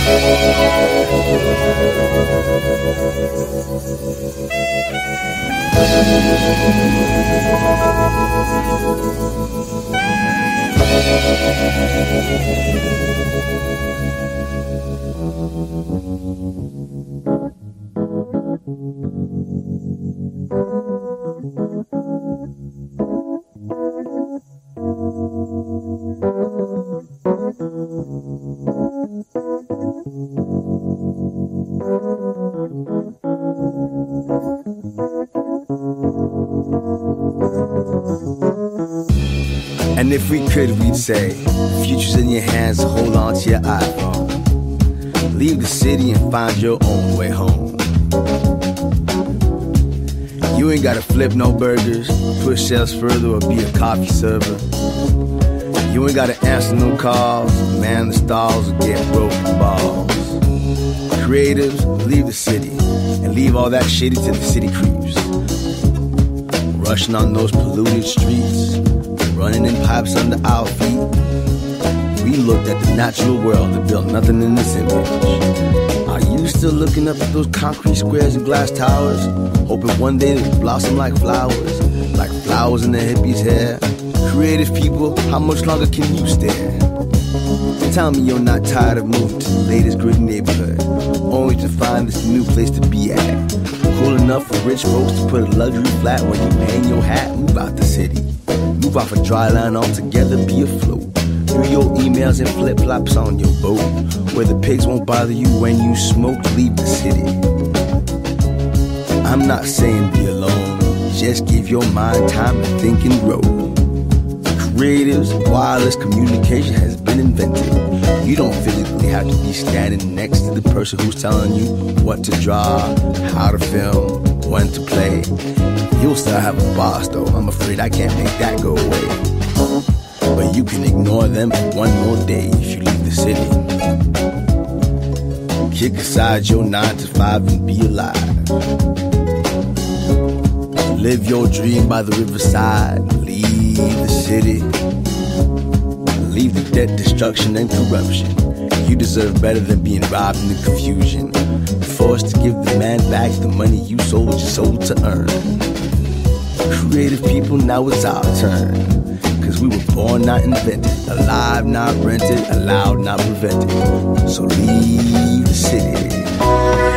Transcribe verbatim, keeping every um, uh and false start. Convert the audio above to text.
And if we could, we'd say, the future's in your hands, so hold on to your iPhone. Leave the city and find your own way home. You ain't gotta flip no burgers, push shelves further, or be a coffee server. You ain't gotta answer no calls, man the stalls, or get broken balls. Creatives, leave the city, and leave all that shitty to the city creeps. Rushing on those polluted streets, running in pipes under our feet. We looked at the natural world and built nothing in this image. Are you still looking up at those concrete squares and glass towers, hoping one day they blossom like flowers, like flowers in the hippie's hair? Creative people, how much longer can you stare? Tell me you're not tired of moving to the latest gritty neighborhood, only to find this new place to be at. Cool enough for rich folks to put a luxury flat where you hang your hat. Move out the city, move off a dry line altogether, be afloat. Do your emails and flip-flops on your boat, where the pigs won't bother you when you smoke. Leave the city. I'm not saying be alone, just give your mind time to think and grow. Creatives, wireless communication has been invented. You don't physically have to be standing next to the person who's telling you what to draw, how to film, when to play. You'll still have a boss though, I'm afraid I can't make that go away. But you can ignore them for one more day if you leave the city. Kick aside your nine to five and be alive. Live your dream by the riverside. Leave the city. Leave the debt, destruction, and corruption. You deserve better than being robbed in the confusion. Forced to give the man back the money you sold your soul to earn. Creative people, now it's our turn. Cause we were born, not invented. Alive, not rented. Allowed, not prevented. So leave the city.